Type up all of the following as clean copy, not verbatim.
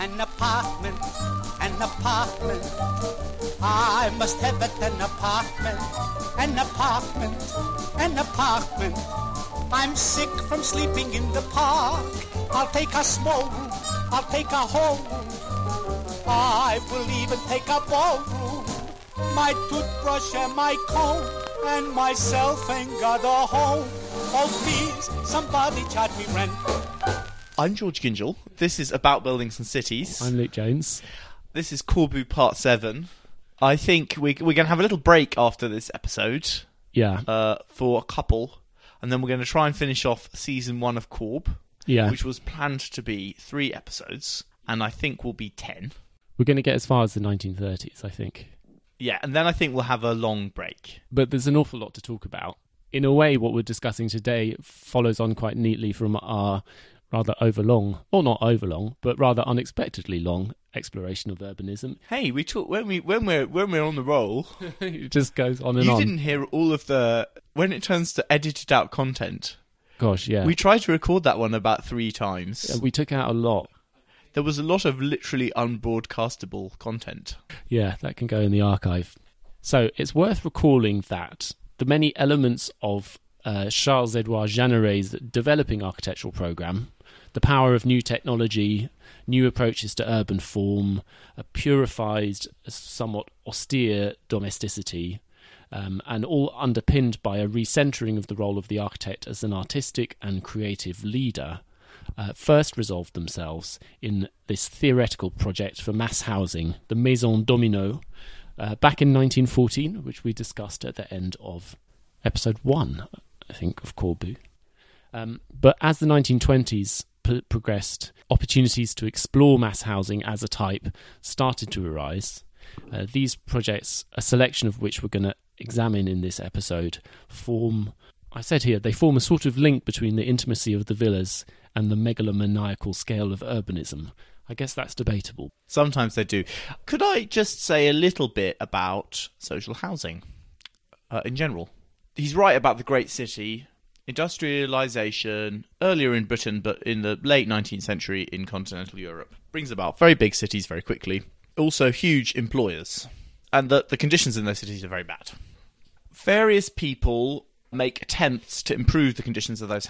An apartment, an apartment. I must have it, an apartment, an apartment, an apartment. I'm sick from sleeping in the park. I'll take a small room, I'll take a whole room. I will even take a ballroom. My toothbrush and my comb and myself ain't got a home. Oh please, somebody charge me rent. I'm George Gingell. This is About Buildings and Cities. I'm Luke Jones. This is Corbu Part 7. I think we're going to have a little break after this episode. Yeah. For a couple. And then we're going to try and finish off Season 1 of Corb. Yeah. Which was planned to be 3 episodes. And I think will be 10. We're going to get as far as the 1930s, I think. Yeah, and then I think we'll have a long break. But there's an awful lot to talk about. In a way, what we're discussing today follows on quite neatly from our rather overlong, or not overlong, but rather unexpectedly long exploration of urbanism. Hey, we talk when we're on the roll. It just goes on and on. You didn't hear all of the when it turns to edited out content. Gosh, yeah. We tried to record that one about 3 times. Yeah, we took out a lot. There was a lot of literally unbroadcastable content. Yeah, that can go in the archive. So it's worth recalling that the many elements of Charles-Édouard Jeanneret's developing architectural programme, the power of new technology, new approaches to urban form, a purified, somewhat austere domesticity, and all underpinned by a recentering of the role of the architect as an artistic and creative leader, first resolved themselves in this theoretical project for mass housing, the Maison Domino, back in 1914, which we discussed at the end of episode 1, I think, of Corbu. But as the 1920s progressed, opportunities to explore mass housing as a type started to arise. These projects, a selection of which we're going to examine in this episode, they form a sort of link between the intimacy of the villas and the megalomaniacal scale of urbanism. I guess that's debatable. Sometimes they do. Could I just say a little bit about social housing in general? He's right about the great city, industrialisation, earlier in Britain, but in the late 19th century in continental Europe, brings about very big cities very quickly. Also huge employers, and the conditions in those cities are very bad. Various people make attempts to improve the conditions of those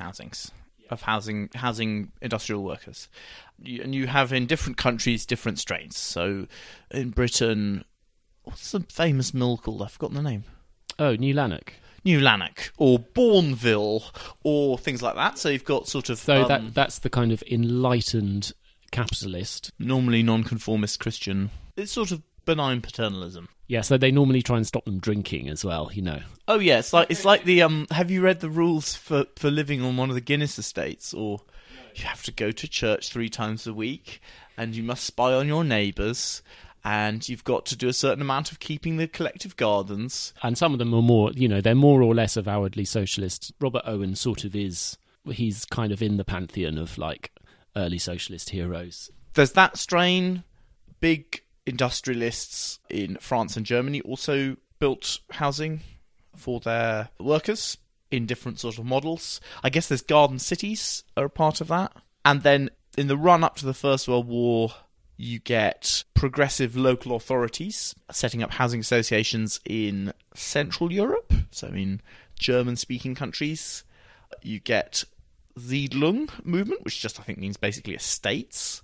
housing industrial workers. And you have in different countries different strains. So in Britain, what's the famous mill called? I've forgotten the name. Oh, New Lanark. New Lanark, or Bourneville, or things like that. So you've got sort of... So that's the kind of enlightened capitalist. Normally non-conformist Christian. It's sort of benign paternalism. Yeah, so they normally try and stop them drinking as well, you know. Oh yeah, it's like the have you read the rules for living on one of the Guinness estates? Or you have to go to church 3 times a week, and you must spy on your neighbours, and you've got to do a certain amount of keeping the collective gardens. And some of them are more, they're more or less avowedly socialist. Robert Owen sort of is. He's kind of in the pantheon of like early socialist heroes. There's that strain. Big industrialists in France and Germany also built housing for their workers in different sort of models. I guess there's garden cities are a part of that. And then in the run up to the First World War, you get progressive local authorities setting up housing associations in Central Europe, so in German-speaking countries. You get Siedlung movement, which just I think means basically estates.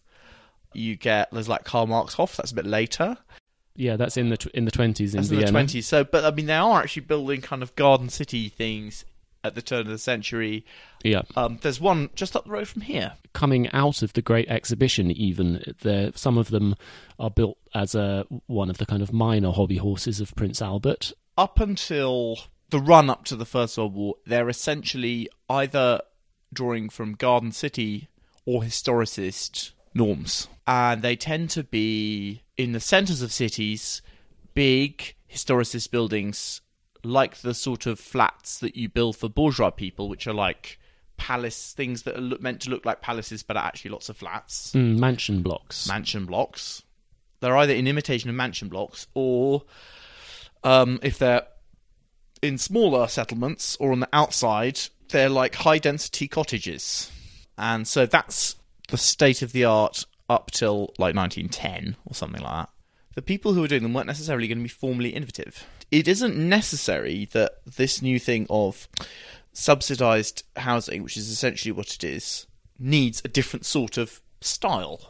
There's like Karl-Marx-Hof, that's a bit later. Yeah, that's in the 20s in that's Vienna. In the 20s. So, but I mean, they are actually building kind of garden city things at the turn of the century. Yeah. There's one just up the road from here. Coming out of the Great Exhibition, even, some of them are built as one of the kind of minor hobby horses of Prince Albert. Up until the run up to the First World War, they're essentially either drawing from garden city or historicist norms. And they tend to be, in the centres of cities, big historicist buildings like the sort of flats that you build for bourgeois people, which are like palace things that are meant to look like palaces but are actually lots of flats. Mansion blocks. They're either in imitation of mansion blocks, or if they're in smaller settlements or on the outside, they're like high-density cottages. And so that's the state of the art up till like 1910 or something like that, the people who were doing them weren't necessarily going to be formally innovative. It isn't necessary that this new thing of subsidised housing, which is essentially what it is, needs a different sort of style.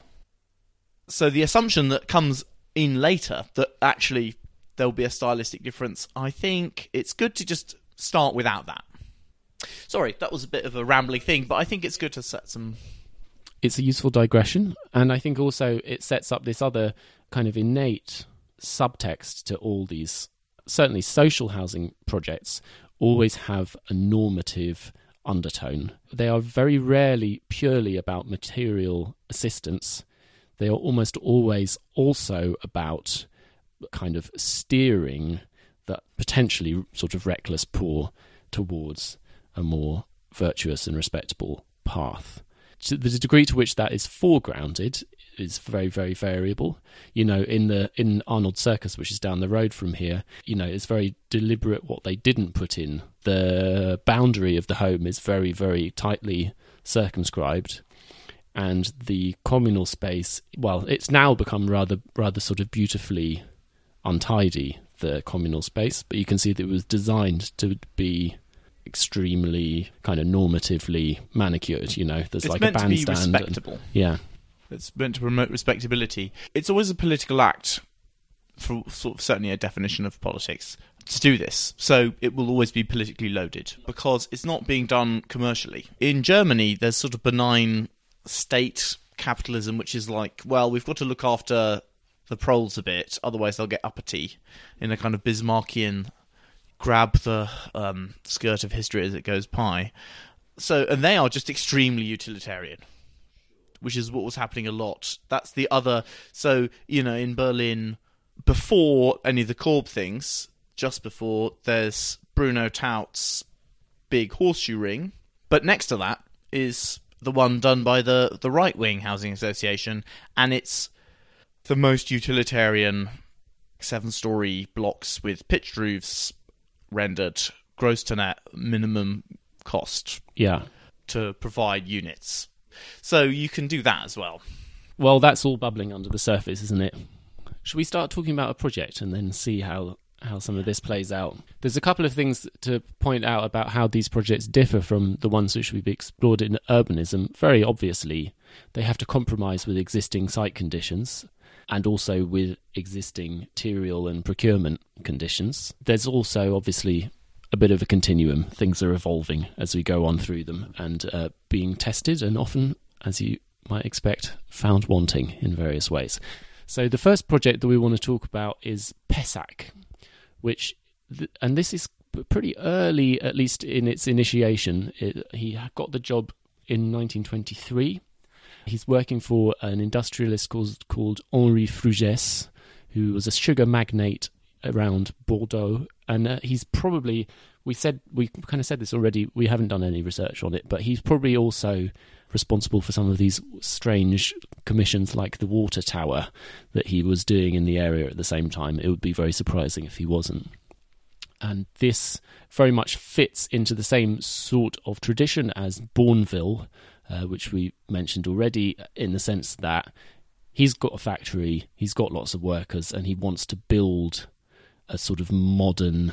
So the assumption that comes in later, that actually there'll be a stylistic difference, I think it's good to just start without that. Sorry, that was a bit of a rambling thing, but I think it's good to set some... It's a useful digression, and I think also it sets up this other kind of innate subtext to all these. Certainly social housing projects always have a normative undertone. They are very rarely purely about material assistance. They are almost always also about kind of steering that potentially sort of reckless poor towards a more virtuous and respectable path. The degree to which that is foregrounded is very, very variable. You know, in Arnold Circus, which is down the road from here, you know, it's very deliberate what they didn't put in. The boundary of the home is very, very tightly circumscribed, and the communal space, well, it's now become rather sort of beautifully untidy, the communal space, but you can see that it was designed to be extremely kind of normatively manicured. You know, there's it's like a bandstand. It's meant to be respectable. Yeah. It's meant to promote respectability. It's always a political act, for sort of certainly a definition of politics, to do this. So it will always be politically loaded because it's not being done commercially. In Germany, there's sort of benign state capitalism, which is like, well, we've got to look after the proles a bit, otherwise they'll get uppity, in a kind of Bismarckian grab the skirt of history as it goes by. So, and they are just extremely utilitarian, which is what was happening a lot. That's the other... So, you know, in Berlin, before any of the Korb things, just before, there's Bruno Taut's big horseshoe ring. But next to that is the one done by the right-wing housing association, and it's the most utilitarian 7-storey blocks with pitched roofs, rendered gross to net minimum cost to provide units. So you can do that as well. Well, that's all bubbling under the surface, isn't it? Should we start talking about a project and then see how some of this plays out? There's a couple of things to point out about how these projects differ from the ones which we've explored in urbanism. Very obviously, they have to compromise with existing site conditions and also with existing material and procurement conditions. There's also, obviously, a bit of a continuum. Things are evolving as we go on through them and being tested and often, as you might expect, found wanting in various ways. So the first project that we want to talk about is Pessac, which, and this is pretty early, at least in its initiation. He got the job in 1923. He's working for an industrialist called Henri Frugès, who was a sugar magnate around Bordeaux, and he's probably, we kind of said this already, we haven't done any research on it, but he's probably also responsible for some of these strange commissions like the water tower that he was doing in the area at the same time. It would be very surprising if he wasn't. And this very much fits into the same sort of tradition as Bourneville, which we mentioned already, in the sense that he's got a factory, he's got lots of workers, and he wants to build a sort of modern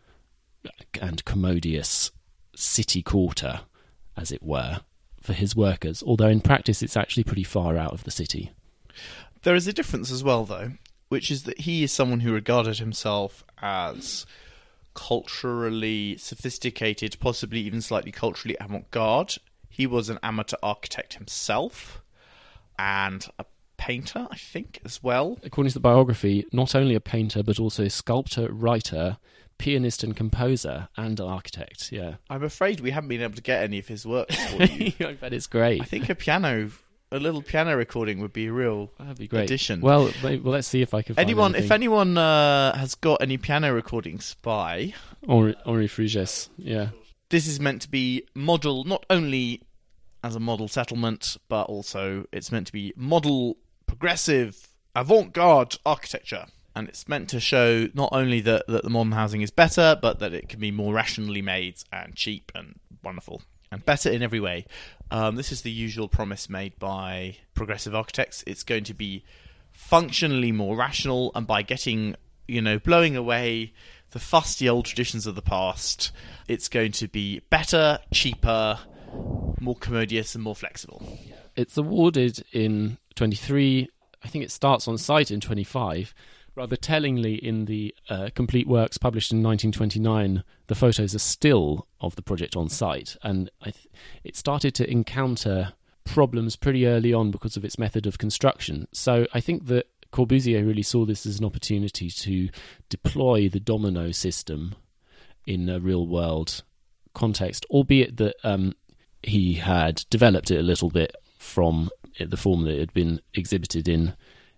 and commodious city quarter, as it were, for his workers, although in practice it's actually pretty far out of the city. There is a difference as well, though, which is that he is someone who regarded himself as culturally sophisticated, possibly even slightly culturally avant-garde. He was an amateur architect himself, and a painter, I think, as well. According to the biography, not only a painter, but also a sculptor, writer, pianist and composer, and an architect, yeah. I'm afraid we haven't been able to get any of his works for you. I bet it's great. I think a little piano recording would be a real That'd be great. addition. Well, let's see if I can find anything. If anyone has got any piano recordings by Henri Frugès, yeah. This is meant to be model, not only as a model settlement, but also it's meant to be model, progressive, avant-garde architecture. And it's meant to show not only that the modern housing is better, but that it can be more rationally made and cheap and wonderful. and better in every way. This is the usual promise made by progressive architects. It's going to be functionally more rational, and by getting, blowing away the fusty old traditions of the past, it's going to be better, cheaper, more commodious, and more flexible. It's awarded in 23. I think it starts on site in 25. Rather tellingly, in the complete works published in 1929, the photos are still of the project on site, and it started to encounter problems pretty early on because of its method of construction. So I think that Corbusier really saw this as an opportunity to deploy the domino system in a real-world context, albeit that he had developed it a little bit from the form that it had been exhibited in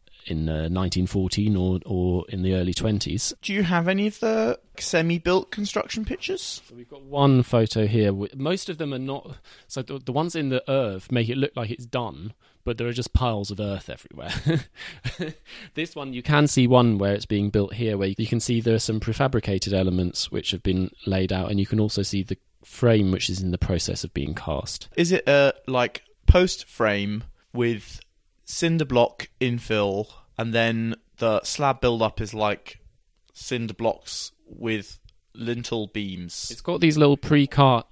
1914 or in the early 20s. Do you have any of the semi-built construction pictures? So we've got one photo here. Most of them are not... So the ones in the earth make it look like it's done, but there are just piles of earth everywhere. This one, you can see one where it's being built here, where you can see there are some prefabricated elements which have been laid out, and you can also see the frame which is in the process of being cast. Is it like post frame with cinder block infill, and then the slab build-up is like cinder blocks with lintel beams? It's got these little precast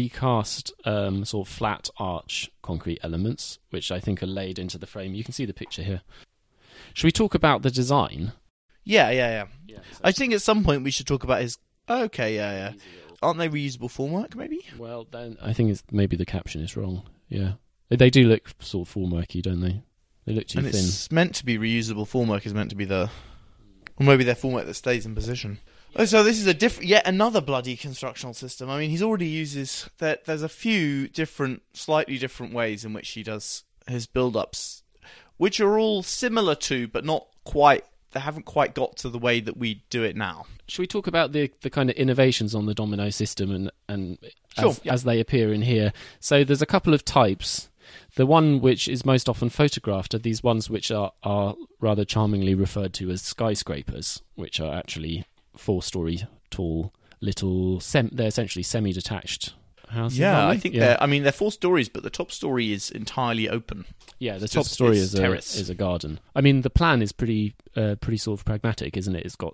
sort of flat arch concrete elements, which I think are laid into the frame. You can see the picture here. Should we talk about the design? Yeah. So I think at some point we should talk about his... Okay, yeah. Aren't they reusable formwork, maybe? Well, then I think maybe the caption is wrong. Yeah. They do look sort of formworky, don't they? They look too thin. It's meant to be reusable formwork, is meant to be or maybe they're formwork that stays in position. Oh, so this is yet another bloody constructional system. I mean, he's already uses... There's a few slightly different ways in which he does his build-ups, which are all similar to, but not quite... They haven't quite got to the way that we do it now. Should we talk about the kind of innovations on the domino system and Sure, as they appear in here? So there's a couple of types. The one which is most often photographed are these ones which are rather charmingly referred to as skyscrapers, which are actually 4-story tall little... they're essentially semi-detached houses. Yeah, I think they're 4 stories, but the top story is entirely open. Yeah, the top story is a garden. I mean, the plan is pretty sort of pragmatic, isn't it? It's got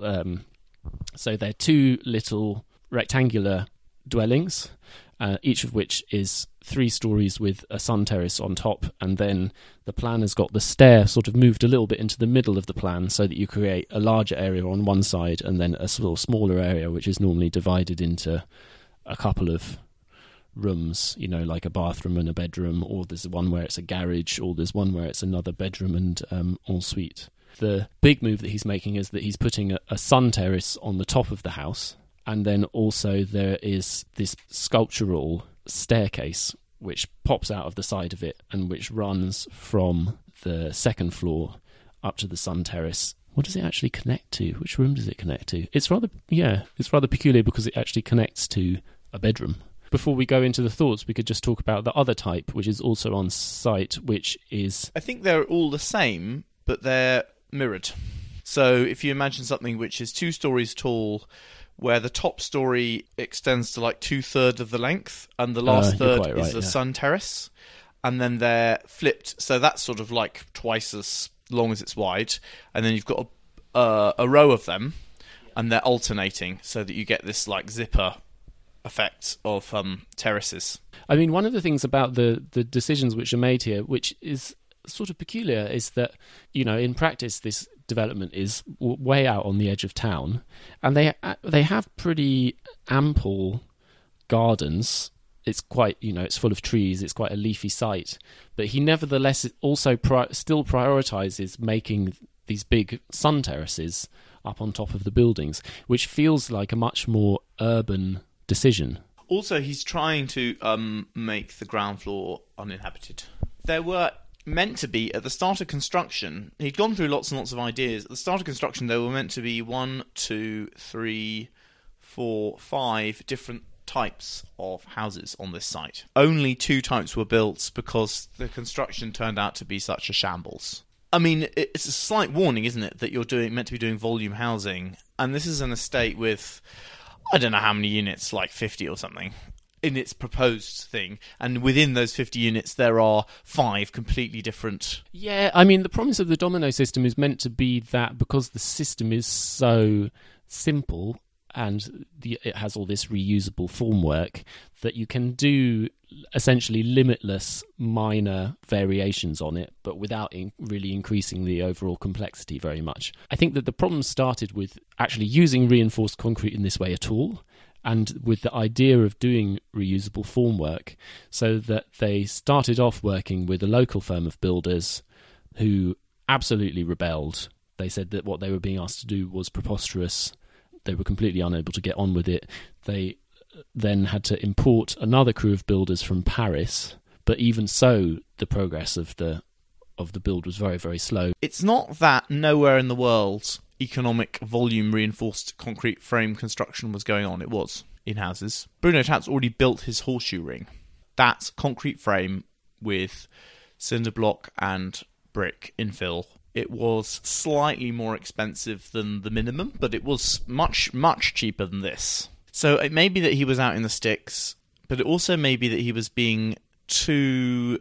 so they're 2 little rectangular dwellings, each of which is 3 stories with a sun terrace on top, and then the plan has got the stair sort of moved a little bit into the middle of the plan so that you create a larger area on one side and then a sort of smaller area which is normally divided into a couple of rooms, like a bathroom and a bedroom, or there's one where it's a garage, or there's one where it's another bedroom and ensuite. The big move that he's making is that he's putting a sun terrace on the top of the house, and then also there is this sculptural staircase which pops out of the side of it and which runs from the second floor up to the sun terrace. What does it actually connect to? Which room does it connect to? It's rather peculiar because it actually connects to a bedroom. Before we go into the thoughts, we could just talk about the other type, which is also on site, which is... I think they're all the same, but they're mirrored. So if you imagine something which is 2 stories tall, where the top story extends to like 2/3 of the length, and the last third is the sun terrace, and then they're flipped, so that's sort of like twice as long as it's wide, and then you've got a row of them, and they're alternating, so that you get this like zipper effect of terraces. I mean, one of the things about the decisions which are made here, which is sort of peculiar, is that, in practice, this development is way out on the edge of town, and they have pretty ample gardens. It's quite, it's full of trees, it's quite a leafy site, but he nevertheless also still prioritizes making these big sun terraces up on top of the buildings, which feels like a much more urban decision. Also, he's trying to make the ground floor uninhabited. There were meant to be, at the start of construction, he'd gone through lots and lots of ideas. At the start of construction, there were meant to be 1, 2, 3, 4, 5 different types of houses on this site. Only 2 types were built because the construction turned out to be such a shambles. I mean, it's a slight warning, isn't it, that you're meant to be doing volume housing, and this is an estate with... I don't know how many units, like 50 or something. in its proposed thing, and within those 50 units there are 5 completely different. Yeah, I mean, the promise of the domino system is meant to be that because the system is so simple and it has all this reusable formwork, that you can do essentially limitless minor variations on it, but without really increasing the overall complexity very much. I think that the problem started with actually using reinforced concrete in this way at all, and with the idea of doing reusable formwork, so that they started off working with a local firm of builders who absolutely rebelled. They said that what they were being asked to do was preposterous. They were completely unable to get on with it. They then had to import another crew of builders from Paris, but even so, the progress of the build was very, very slow. It's not that nowhere in the world economic volume reinforced concrete frame construction was going on. It was in houses. Bruno Taut's already built his horseshoe ring. That's concrete frame with cinder block and brick infill. It was slightly more expensive than the minimum, but it was much, much cheaper than this. So it may be that he was out in the sticks, but it also may be that he was being too,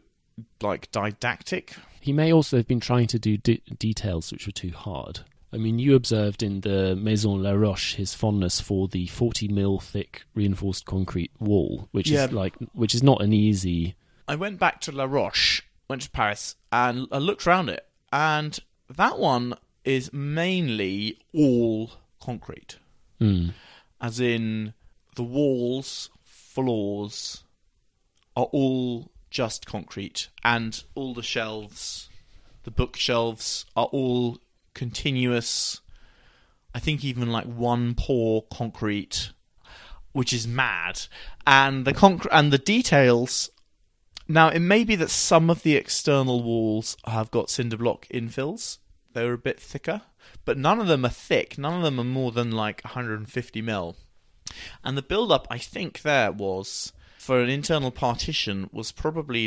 didactic. He may also have been trying to do details which were too hard. I mean, you observed in the Maison La Roche his fondness for the 40 mil thick reinforced concrete wall, which is not an easy. I went back to La Roche, went to Paris, and I looked around it, and that one is mainly all concrete. As in, the walls, floors are all just concrete, and all the shelves, the bookshelves, are all continuous. I think even one pour concrete, which is mad. And the details. Now, it may be that some of the external walls have got cinder block infills. They're a bit thicker, but none of them are thick. None of them are more than 150 mil. And the build-up, I think, there was, for an internal partition, was probably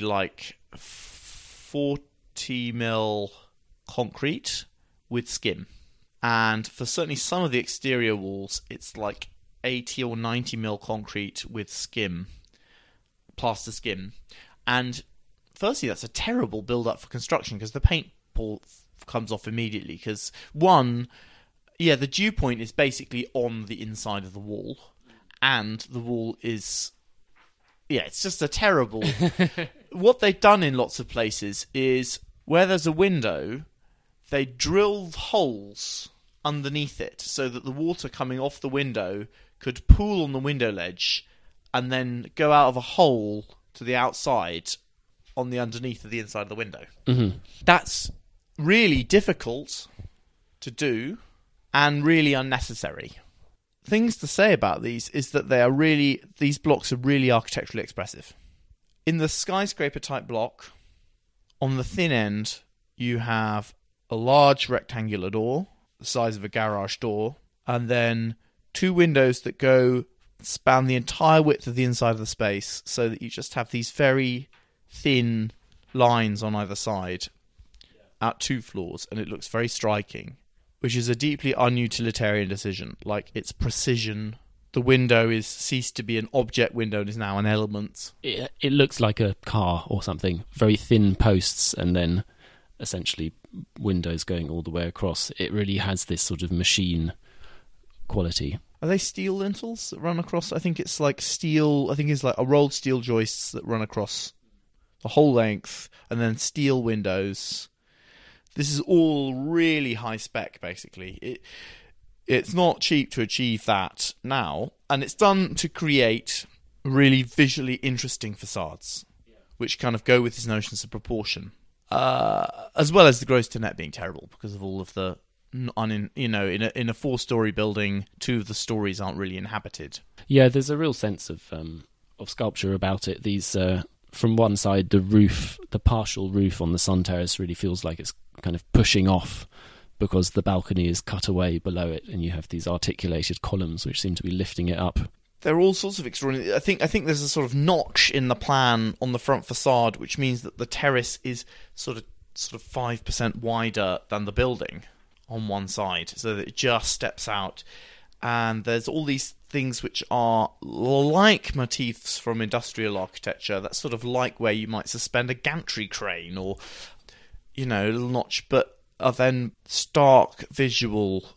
40 mil concrete with skim. And for certainly some of the exterior walls, it's 80 or 90 mil concrete with skim, plaster skim. And firstly, that's a terrible build-up for construction because the paint comes off immediately. Because the dew point is basically on the inside of the wall, and the wall is, it's just a terrible. What they've done in lots of places is where there's a window, they drill holes underneath it so that the water coming off the window could pool on the window ledge and then go out of a hole to the outside on the underneath of the inside of the window. Mm-hmm. That's really difficult to do and really unnecessary. Things to say about these is that these blocks are really architecturally expressive. In the skyscraper type block, on the thin end, you have a large rectangular door, the size of a garage door, and then 2 windows that span the entire width of the inside of the space, so that you just have these very thin lines on either side at 2 floors, and it looks very striking, which is a deeply unutilitarian decision. Its precision. The window is ceased to be an object window and is now an element. It looks like a car or something. Very thin posts and then essentially windows going all the way across. It really has this sort of machine quality. Are they steel lintels that run across? I think it's steel. I think it's a rolled steel joists that run across the whole length, and then steel windows. This is all really high spec, basically. It's not cheap to achieve that now, and it's done to create really visually interesting facades, which kind of go with his notions of proportion, as well as the gross to net being terrible because of all of the in a 4-story building, 2 of the stories aren't really inhabited. Yeah, there's a real sense of sculpture about it. These from one side, the partial roof on the sun terrace really feels like it's kind of pushing off because the balcony is cut away below it, and you have these articulated columns which seem to be lifting it up. There are all sorts of extraordinary. I think there's a sort of notch in the plan on the front facade, which means that the terrace is sort of 5% wider than the building on one side, so that it just steps out. and there's all these things which are like motifs from industrial architecture. That's sort of like where you might suspend a gantry crane or, a little notch, but are then stark visual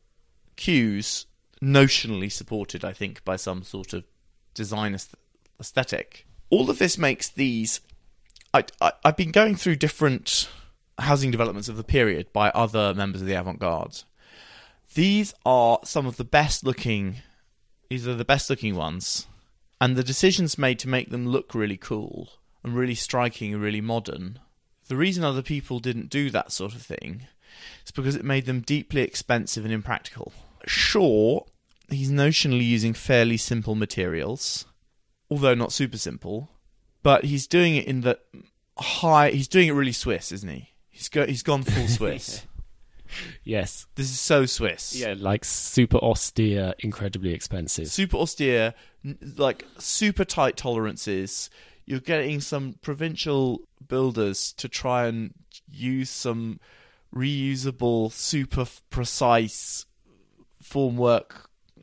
cues, notionally supported, I think, by some sort of design aesthetic. All of this makes these... I've been going through different housing developments of the period by other members of the avant-garde. These are some of the best-looking... These are the best-looking ones. And the decisions made to make them look really cool and really striking and really modern, the reason other people didn't do that sort of thing is because it made them deeply expensive and impractical. Sure, he's notionally using fairly simple materials, although not super simple, but he's doing it in the high... He's doing it really Swiss, isn't he? He's gone full Swiss. Yes. This is so Swiss. Yeah, like super austere, incredibly expensive. Super austere, like super tight tolerances. You're getting some provincial builders to try and use some reusable, super precise formwork.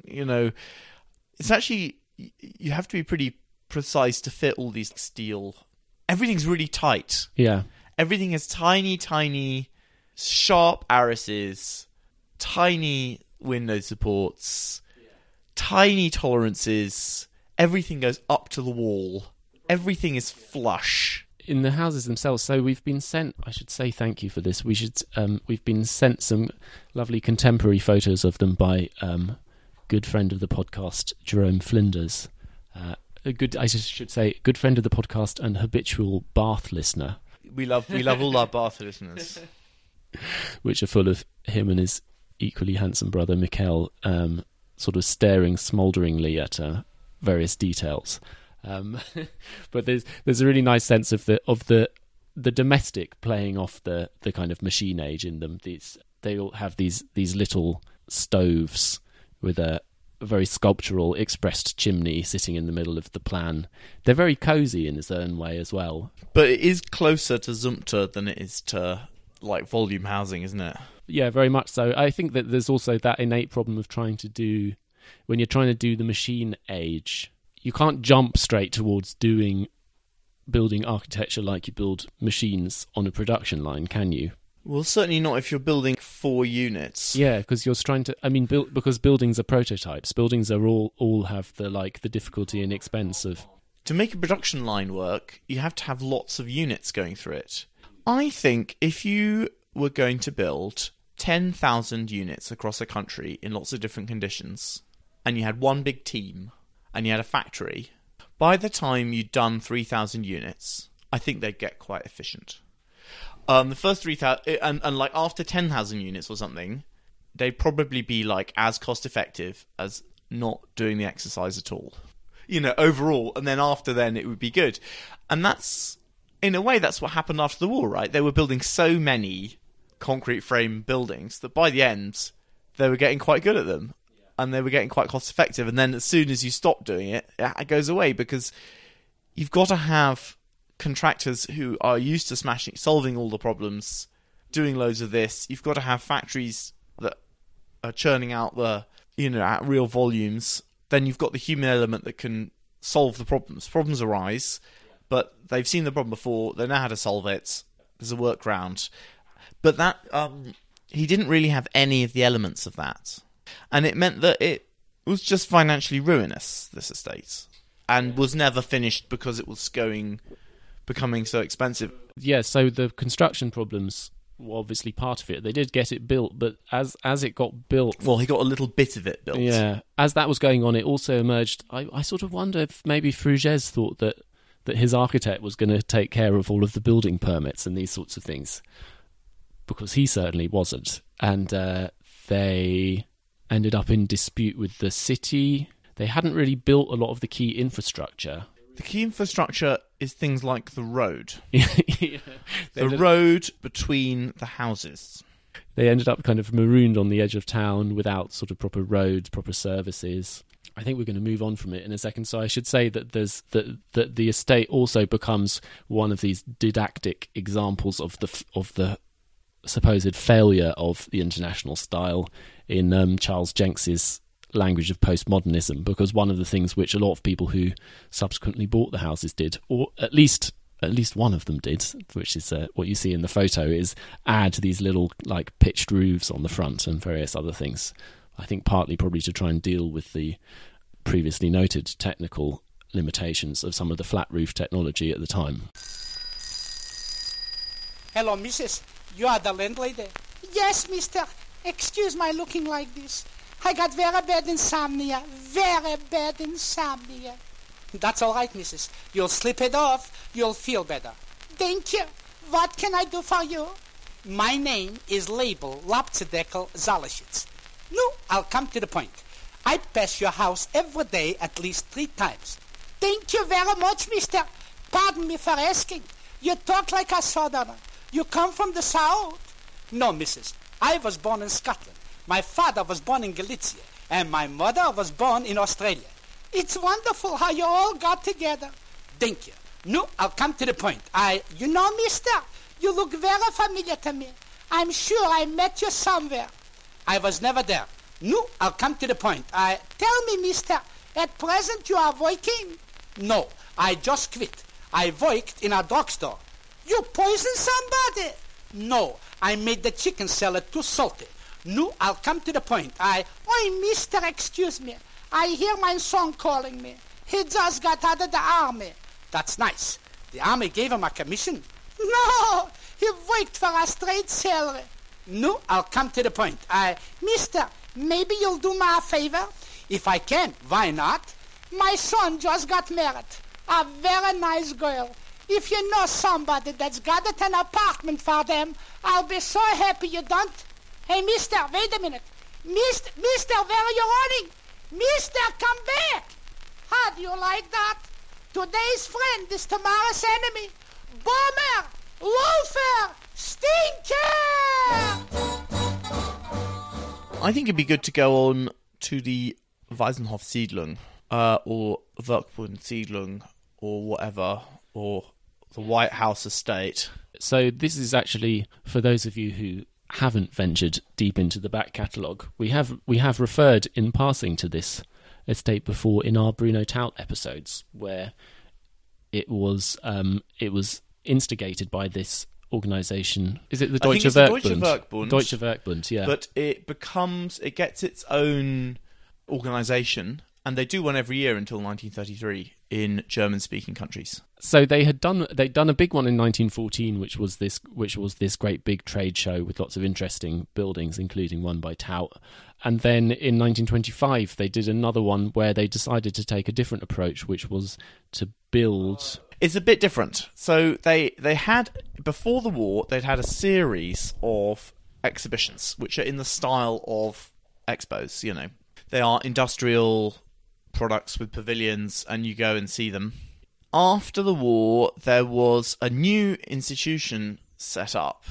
It's actually... You have to be pretty precise to fit all these steel. Everything's really tight. Yeah. Everything has tiny, sharp arrises, tiny window supports, tiny tolerances. Everything goes up to the wall. Everything is flush. In the houses themselves, so we've been sent... I should say thank you for this. We've been sent some lovely contemporary photos of them by good friend of the podcast, Jerome Flinders. I should say, good friend of the podcast and habitual Bath listener. We love all our Bath listeners. Which are full of him and his equally handsome brother, Mikkel, sort of staring smoulderingly at various details. But there's a really nice sense of the domestic playing off the kind of machine age in them. They all have these little stoves with a very sculptural expressed chimney sitting in the middle of the plan. They're very cosy in its own way as well. But it is closer to Zumta than it is to like volume housing, isn't it? Yeah, very much so. I think that there's also that innate problem of when you're trying to do the machine age, you can't jump straight towards building architecture like you build machines on a production line, can you? Well, certainly not if you're building 4 units. Yeah, because you're trying to... because buildings are prototypes. Buildings are all have the difficulty and expense of... To make a production line work, you have to have lots of units going through it. I think if you were going to build 10,000 units across a country in lots of different conditions, and you had one big team, and you had a factory, by the time you'd done 3,000 units, I think they'd get quite efficient. The first 3,000, and after 10,000 units or something, they'd probably be as cost effective as not doing the exercise at all. Overall, and then after then it would be good. And that's, in a way, that's what happened after the war, right? They were building so many concrete frame buildings that by the end, they were getting quite good at them. And they were getting quite cost effective. And then as soon as you stop doing it, it goes away, because you've got to have contractors who are used to solving all the problems, doing loads of this. You've got to have factories that are churning out at real volumes. Then you've got the human element that can solve the problems. Problems arise, but they've seen the problem before. They know how to solve it. There's a workaround. But that he didn't really have any of the elements of that, and it meant that it was just financially ruinous, this estate, and was never finished because it was becoming so expensive. Yeah, so the construction problems were obviously part of it. They did get it built, but as it got built... Well, he got a little bit of it built. Yeah, as that was going on, it also emerged... I sort of wonder if maybe Fruges thought that his architect was going to take care of all of the building permits and these sorts of things, because he certainly wasn't. And they ended up in dispute with the city. They hadn't really built a lot of the key infrastructure. The key infrastructure is things like the road. Yeah. The road between the houses. They ended up kind of marooned on the edge of town without sort of proper roads, proper services. I think we're going to move on from it in a second. So I should say that that the estate also becomes one of these didactic examples of the supposed failure of the international style in Charles Jenks's language of postmodernism, because one of the things which a lot of people who subsequently bought the houses did, or at least one of them did, which is what you see in the photo, is add these little like pitched roofs on the front and various other things. I think partly probably to try and deal with the previously noted technical limitations of some of the flat roof technology at the time. Hello, Mrs. You are the landlady? Yes, mister. Excuse my looking like this. I got very bad insomnia. Very bad insomnia. That's all right, Mrs. You'll sleep it off. You'll feel better. Thank you. What can I do for you? My name is Label Lapzedekel Zalashitz. No, I'll come to the point. I pass your house every day at least 3 times. Thank you very much, mister. Pardon me for asking. You talk like a southerner. You come from the south? No, Mrs. I was born in Scotland. My father was born in Galicia. And my mother was born in Australia. It's wonderful how you all got together. Thank you. No, I'll come to the point. You know, mister, you look very familiar to me. I'm sure I met you somewhere. I was never there. No, I'll come to the point. Tell me, mister, at present you are working? No, I just quit. I worked in a drugstore. You poisoned somebody? No, I made the chicken salad too salty. No, I'll come to the point. Oi, mister, excuse me. I hear my son calling me. He just got out of the army. That's nice. The army gave him a commission? No, he worked for a straight salary. No, I'll come to the point. Mister, maybe you'll do me a favor? If I can, why not? My son just got married. A very nice girl. If you know somebody that's got an apartment for them, I'll be so happy you don't. Hey, mister, wait a minute. Mister, where are you running? Mister, come back! How do you like that? Today's friend is tomorrow's enemy. Bomber! Loafer! Stinker! I think it'd be good to go on to the Waisenhof Siedlung, or Werkbund Siedlung, or whatever, or the White House Estate. So this is actually, for those of you who haven't ventured deep into the back catalogue, we have referred in passing to this estate before in our Bruno Taut episodes, where it was instigated by this organisation. Is it the Deutsche Werkbund? Deutsche Werkbund, yeah. But it gets its own organisation, and they do one every year until 1933 in German-speaking countries. So they'd done a big one in 1914, which was this great big trade show with lots of interesting buildings, including one by Taut. And then in 1925, they did another one where they decided to take a different approach, which was to build. It's a bit different. So they had, before the war, they'd had a series of exhibitions, which are in the style of expos, you know. They are industrial products with pavilions, and you go and see them. After the war, there was a new institution set up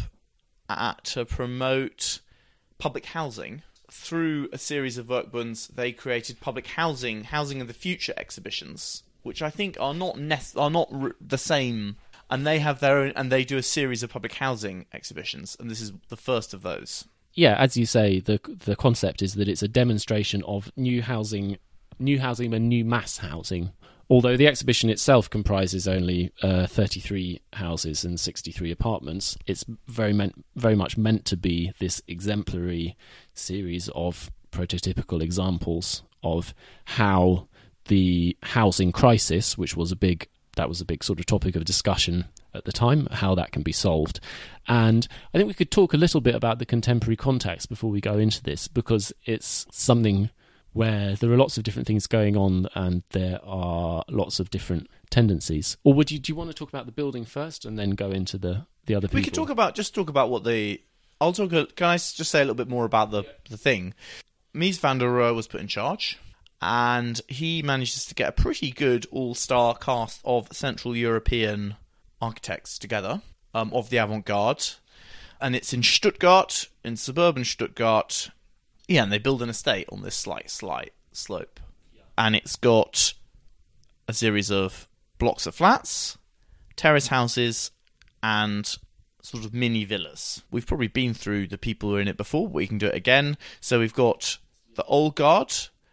to promote public housing. Through a series of Werkbunds, they created public housing of the future exhibitions, which I think are not the same. And they have their own, and they do a series of public housing exhibitions, and this is the first of those. Yeah, as you say, the concept is that it's a demonstration of new housing and new mass housing. Although the exhibition itself comprises only 33 houses and 63 apartments, it's very much meant to be this exemplary series of prototypical examples of how the housing crisis, which was a big sort of topic of discussion at the time, how that can be solved. And I think we could talk a little bit about the contemporary context before we go into this, because it's something where there are lots of different things going on and there are lots of different tendencies. Or do you want to talk about the building first and then go into the other people? We could talk about what the... Can I just say a little bit more about the thing? Mies van der Rohe was put in charge, and he manages to get a pretty good all-star cast of Central European architects together, of the avant-garde. And it's in Stuttgart, in suburban Stuttgart. Yeah, and they build an estate on this slight slope. And it's got a series of blocks of flats, terrace houses, and sort of mini villas. We've probably been through the people who are in it before, but we can do it again. So we've got the Old Guard,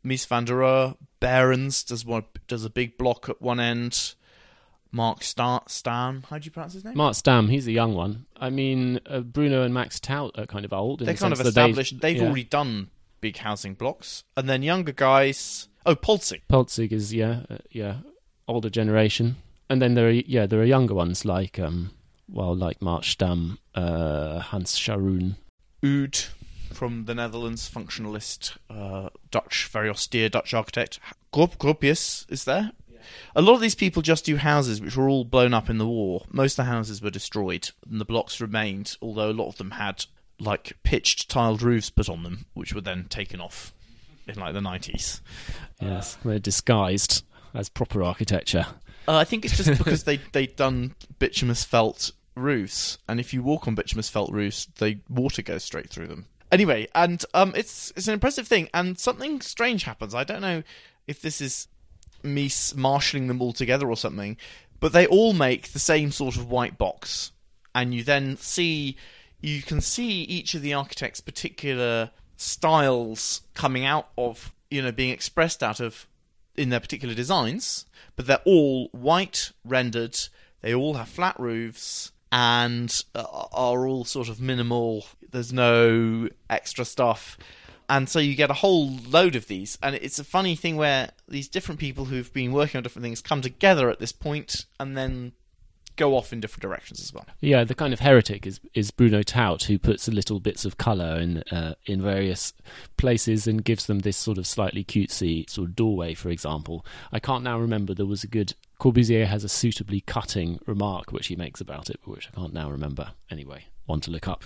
Mies van der Rohe. Behrens does a big block at one end. Mark Stam, how do you pronounce his name? Mark Stam, he's a young one. I mean, Bruno and Max Tout are kind of old. They're kind of established. They've already done big housing blocks. And then younger guys... Oh, Polzig. Polzig is, older generation. And then there are younger ones like Mark Stam, Hans Scharoun. Oud from the Netherlands, functionalist, Dutch, very austere Dutch architect. Gropius is there. A lot of these people just do houses which were all blown up in the war. Most of the houses were destroyed and the blocks remained, although a lot of them had like pitched tiled roofs put on them, which were then taken off in like the 90s. Yes, they're disguised as proper architecture. I think it's just because they'd done bituminous felt roofs, and if you walk on bituminous felt roofs, the water goes straight through them. Anyway, and it's an impressive thing, and something strange happens. I don't know if this is me marshalling them all together or something, but they all make the same sort of white box, and you can see each of the architect's particular styles coming out of, being expressed out of in their particular designs, but they're all white rendered, they all have flat roofs and are all sort of minimal, there's no extra stuff. And so you get a whole load of these, and it's a funny thing where these different people who've been working on different things come together at this point and then go off in different directions as well. Yeah, the kind of heretic is Bruno Tout, who puts little bits of colour in various places and gives them this sort of slightly cutesy sort of doorway, for example. I can't now remember, there was a good... Corbusier has a suitably cutting remark which he makes about it, which I can't now remember. Anyway, one to look up.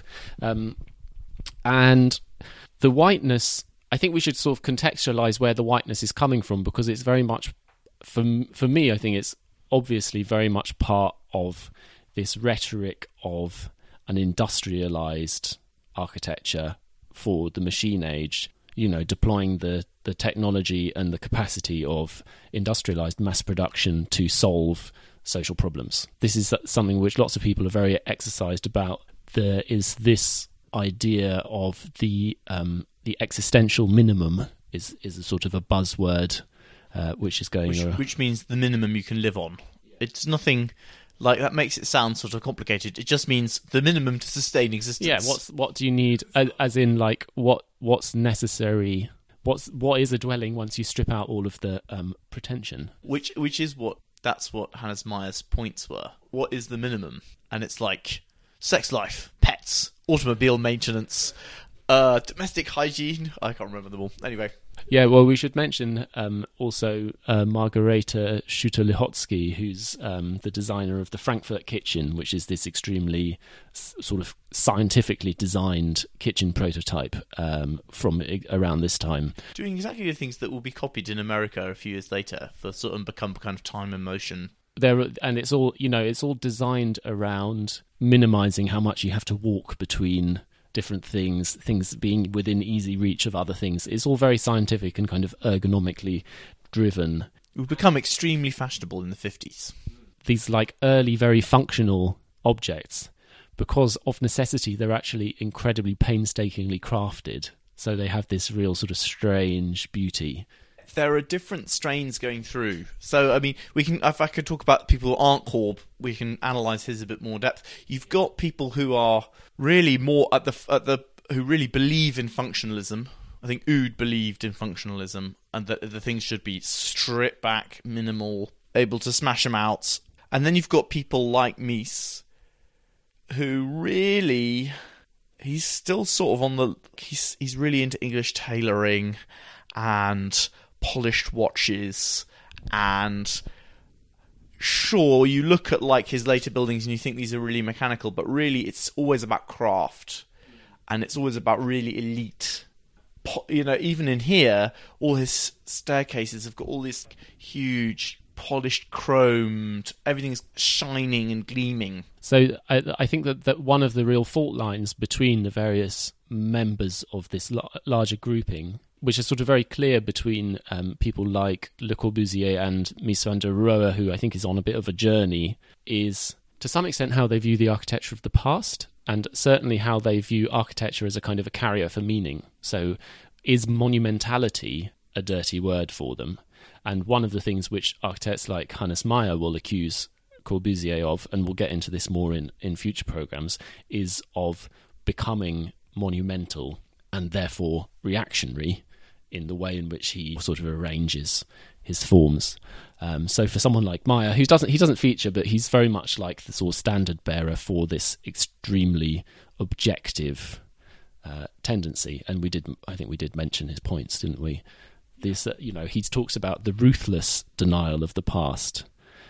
And the whiteness, I think we should sort of contextualise where the whiteness is coming from, because it's very much, for me, I think it's obviously very much part of this rhetoric of an industrialised architecture for the machine age, deploying the technology and the capacity of industrialised mass production to solve social problems. This is something which lots of people are very exercised about. There is this idea of the existential minimum is a sort of a buzzword which is going around. Which means the minimum you can live on. It's nothing like that makes it sound sort of complicated. It just means the minimum to sustain existence. Yeah, what do you need, as in like what's necessary, what is a dwelling once you strip out all of the pretension? Which is that's what Hannes Meyer's points were. What is the minimum? And it's like sex life, pets, automobile maintenance, domestic hygiene. I can't remember them all. Anyway. Yeah, well, we should mention also Margareta Schuter-Lihotzky, who's the designer of the Frankfurt kitchen, which is this extremely sort of scientifically designed kitchen prototype from around this time. Doing exactly the things that will be copied in America a few years later for sort of become kind of time and motion. And it's all, it's all designed around minimizing how much you have to walk between different things being within easy reach of other things. It's all very scientific and kind of ergonomically driven. It would become extremely fashionable in the 50s. These like early, very functional objects, because of necessity, they're actually incredibly painstakingly crafted. So they have this real sort of strange beauty. There are different strains going through. So, I mean, if I could talk about people who aren't Corb, we can analyse his a bit more depth. You've got people who are really more who really believe in functionalism. I think Oud believed in functionalism, and that the things should be stripped back, minimal, able to smash them out. And then you've got people like Mies, who really, he's still sort of he's really into English tailoring and polished watches, and sure, you look at like his later buildings and you think these are really mechanical, but really it's always about craft, and it's always about really elite. Even in here, all his staircases have got all this huge polished chromed, everything's shining and gleaming. So I think that one of the real fault lines between the various members of this larger grouping, which is sort of very clear between people like Le Corbusier and Mies van der Rohe, who I think is on a bit of a journey, is to some extent how they view the architecture of the past, and certainly how they view architecture as a kind of a carrier for meaning. So is monumentality a dirty word for them. And one of the things which architects like Hannes Meyer will accuse Corbusier of, and we'll get into this more in future programmes, is of becoming monumental and therefore reactionary in the way in which he sort of arranges his forms. So for someone like Meyer, he doesn't feature, but he's very much like the sort of standard bearer for this extremely objective tendency. And I think we did mention his points, didn't we? This, he talks about the ruthless denial of the past.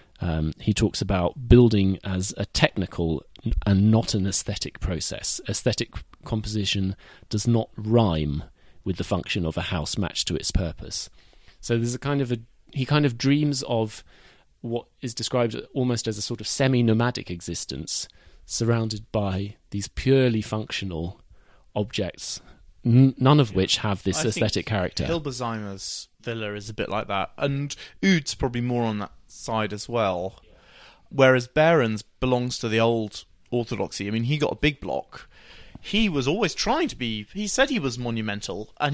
He talks about building as a technical and not an aesthetic process. Aesthetic composition does not rhyme with the function of a house matched to its purpose. So there's he kind of dreams of what is described almost as a sort of semi-nomadic existence, surrounded by these purely functional objects, none of which have this aesthetic character. Hilberseimer's villa is a bit like that, and Oude's probably more on that side as well. Whereas Behrens belongs to the old orthodoxy. I mean, he got a big block. He was always trying to be... He said he was monumental, and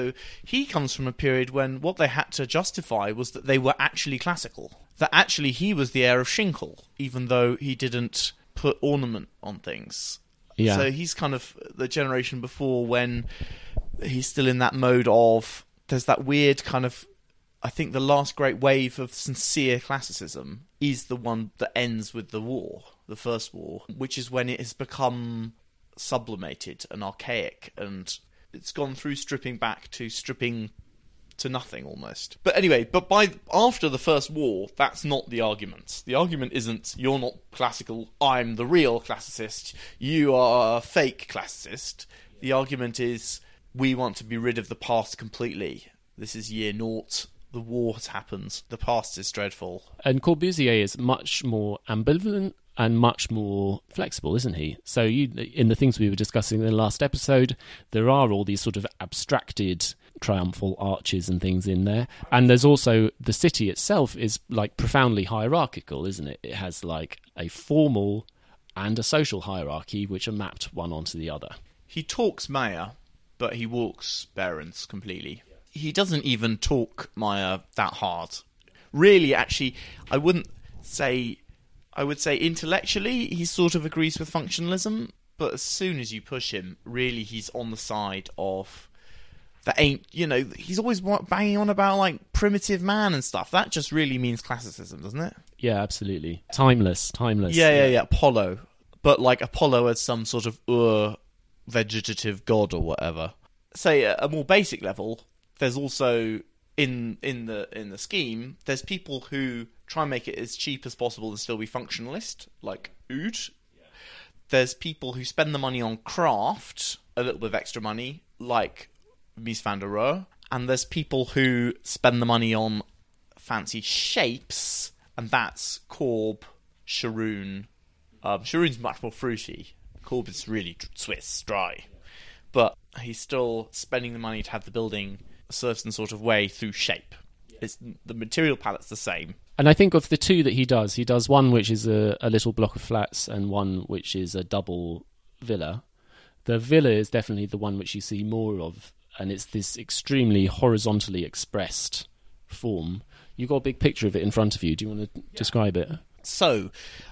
he comes from a period when what they had to justify was that they were actually classical. That actually he was the heir of Schinkel, even though he didn't put ornament on things. Yeah. So he's kind of the generation before, when he's still in that mode of... There's that weird kind of... I think the last great wave of sincere classicism is the one that ends with the war, the First War, which is when it has become sublimated and archaic, and it's gone through stripping back to stripping to nothing almost. But anyway, after the First War, that's not the argument. The argument isn't, you're not classical, I'm the real classicist, you are a fake classicist. The argument is, we want to be rid of the past completely. This is year naught. The war has happened. The past is dreadful. And Corbusier is much more ambivalent and much more flexible, isn't he? So in the things we were discussing in the last episode, there are all these sort of abstracted triumphal arches and things in there. And there's also, the city itself is like profoundly hierarchical, isn't it? It has like a formal and a social hierarchy which are mapped one onto the other. He talks Meyer, but he walks Behrens completely. He doesn't even talk Meyer that hard. Really, actually, I would say intellectually he sort of agrees with functionalism, but as soon as you push him, really he's on the side of he's always banging on about like primitive man and stuff. That just really means classicism, doesn't it? Yeah, absolutely. Timeless. Yeah. Apollo. But like Apollo as some sort of vegetative god or whatever. Say at a more basic level, there's also in the scheme, there's people who try and make it as cheap as possible and still be functionalist, like Oude. There's people who spend the money on craft, a little bit of extra money, like Mies van der Rohe. And there's people who spend the money on fancy shapes, and that's Corb, Scharoun. Scharoun's much more fruity. Corb is really Swiss, dry. But he's still spending the money to have the building a certain sort of way through shape. It's, the material palette's the same. And I think of the two that he does one which is a little block of flats and one which is a double villa. The villa is definitely the one which you see more of, and it's this extremely horizontally expressed form. You've got a big picture of it in front of you. Do you want to describe it? So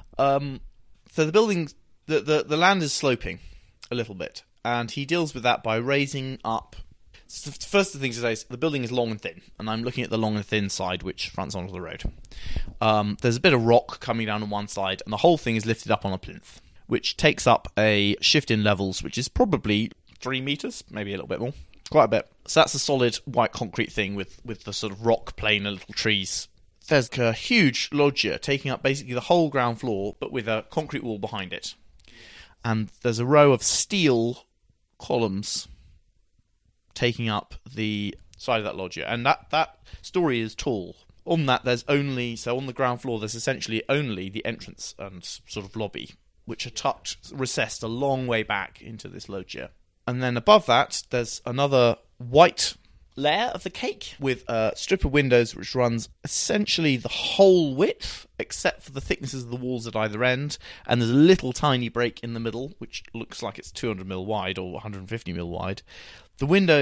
the building, the land is sloping a little bit, and he deals with that by raising up. So the first thing to say is the building is long and thin, and I'm looking at the long and thin side which fronts onto the road. There's a bit of rock coming down on one side, and the whole thing is lifted up on a plinth, which takes up a shift in levels, which is probably 3 metres, maybe a little bit more, quite a bit. So that's a solid white concrete thing with the sort of rock plain and little trees. There's a huge loggia taking up basically the whole ground floor, but with a concrete wall behind it. And there's a row of steel columns taking up the side of that loggia, and that story is tall. On that, there's only, so on the ground floor, there's essentially only the entrance and sort of lobby, which are recessed a long way back into this loggia. And then above that, there's another white layer of the cake with a strip of windows which runs essentially the whole width, except for the thicknesses of the walls at either end, and there's a little tiny break in the middle, which looks like it's 200mm wide or 150mm wide. The windows,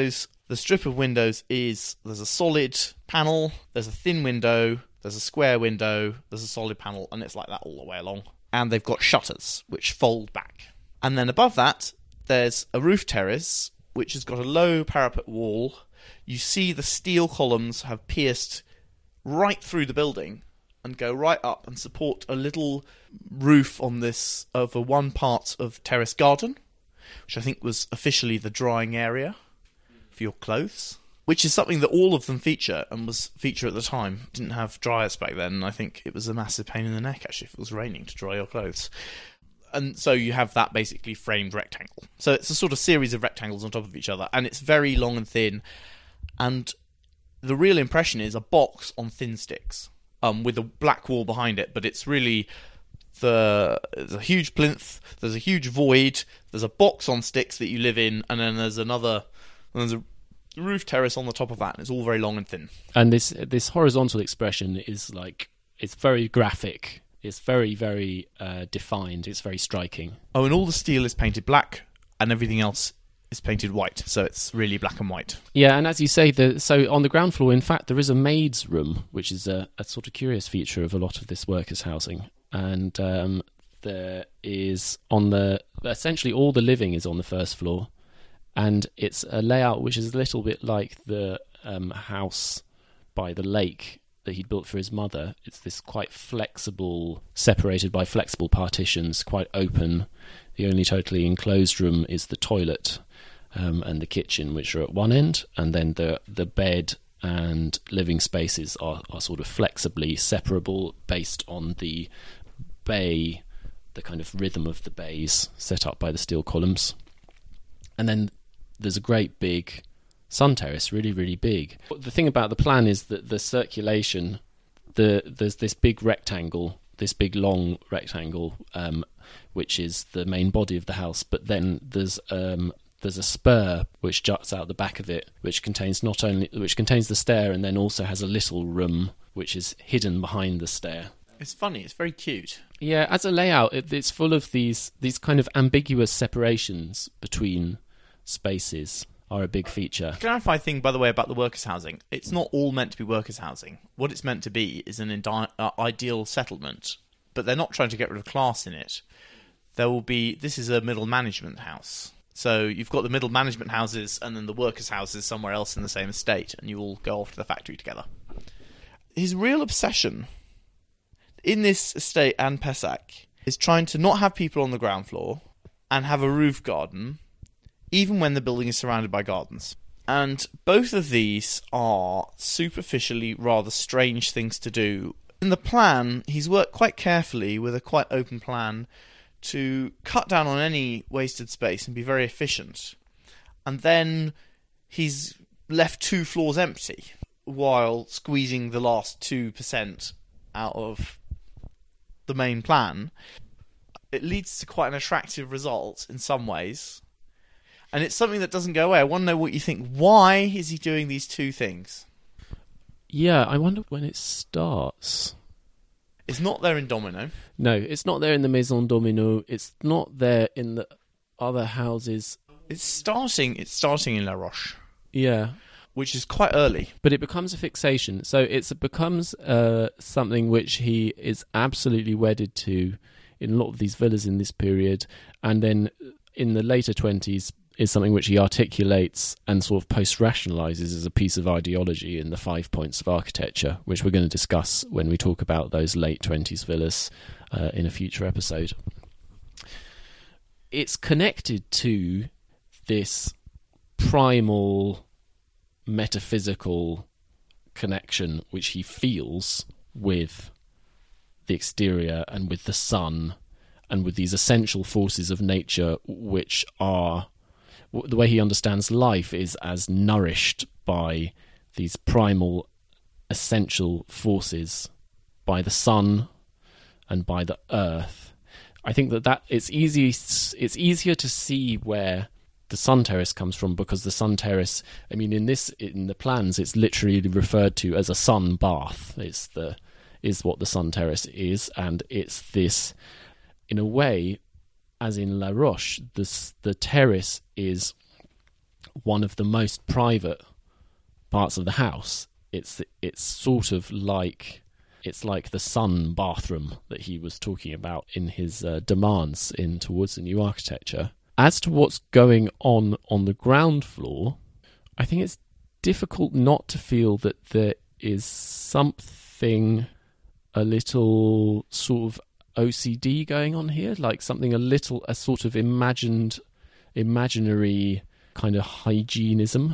The strip of windows is, there's a solid panel, there's a thin window, there's a square window, there's a solid panel, and it's like that all the way along. And they've got shutters, which fold back. And then above that, there's a roof terrace, which has got a low parapet wall. You see the steel columns have pierced right through the building and go right up and support a little roof on this over one part of terrace garden, which I think was officially the drying area for your clothes, which is something that all of them feature and was feature at the time. Didn't have dryers back then, and I think it was a massive pain in the neck, actually, if it was raining to dry your clothes. And so you have that basically framed rectangle. So it's a sort of series of rectangles on top of each other, and it's very long and thin. And the real impression is a box on thin sticks, with a black wall behind it. But it's really there's a huge plinth, there's a huge void, there's a box on sticks that you live in, and then there's a roof terrace on the top of that. And it's all very long and thin. And this horizontal expression is like, it's very graphic. It's very, very defined. It's very striking. Oh, and all the steel is painted black, and everything else is painted white. So it's really black and white. Yeah, and as you say, so on the ground floor, in fact, there is a maid's room, which is a sort of curious feature of a lot of this workers' housing. And there is essentially all the living is on the first floor, and it's a layout which is a little bit like the house by the lake that he'd built for his mother. It's this quite flexible, separated by flexible partitions, quite open. The only totally enclosed room is the toilet and the kitchen, which are at one end, and then the bed and living spaces are sort of flexibly separable based on the bay, the kind of rhythm of the bays set up by the steel columns. And then there's a great big sun terrace, really, really big. The thing about the plan is that the circulation, there's this big rectangle, this big long rectangle, which is the main body of the house. But then there's a spur which juts out the back of it, which contains the stair, and then also has a little room which is hidden behind the stair. It's funny. It's very cute. Yeah, as a layout, it's full of these kind of ambiguous separations between spaces. Are a big feature. Clarify thing, by the way, about the workers' housing. It's not all meant to be workers' housing. What it's meant to be is an ideal settlement, but they're not trying to get rid of class in it. This is a middle management house. So you've got the middle management houses and then the workers' houses somewhere else in the same estate, and you all go off to the factory together. His real obsession in this estate and Pessac is trying to not have people on the ground floor and have a roof garden, even when the building is surrounded by gardens. And both of these are superficially rather strange things to do. In the plan, he's worked quite carefully with a quite open plan to cut down on any wasted space and be very efficient. And then he's left 2 floors empty while squeezing the last 2% out of the main plan. It leads to quite an attractive result in some ways. And it's something that doesn't go away. I want to know what you think. Why is he doing these 2 things? Yeah, I wonder when it starts. It's not there in Domino. No, it's not there in the Maison Domino. It's not there in the other houses. It's starting in La Roche. Yeah. Which is quite early. But it becomes a fixation. So it becomes something which he is absolutely wedded to in a lot of these villas in this period. And then in the later 20s, is something which he articulates and sort of post-rationalizes as a piece of ideology in the 5 points of architecture, which we're going to discuss when we talk about those late 20s villas in a future episode. It's connected to this primal metaphysical connection which he feels with the exterior and with the sun and with these essential forces of nature, which are, the way he understands life is as nourished by these primal essential forces, by the sun and by the earth. I think that it's easier to see where the sun terrace comes from, because the sun terrace, I mean, in the plans, it's literally referred to as a sun bath. Is what the sun terrace is, and it's this, in a way, as in La Roche, the terrace is one of the most private parts of the house. It's sort of like the sun bathroom that he was talking about in his demands in Towards the New Architecture. As to what's going on the ground floor, I think it's difficult not to feel that there is something a little sort of OCD going on here, like something a sort of imaginary kind of hygienism,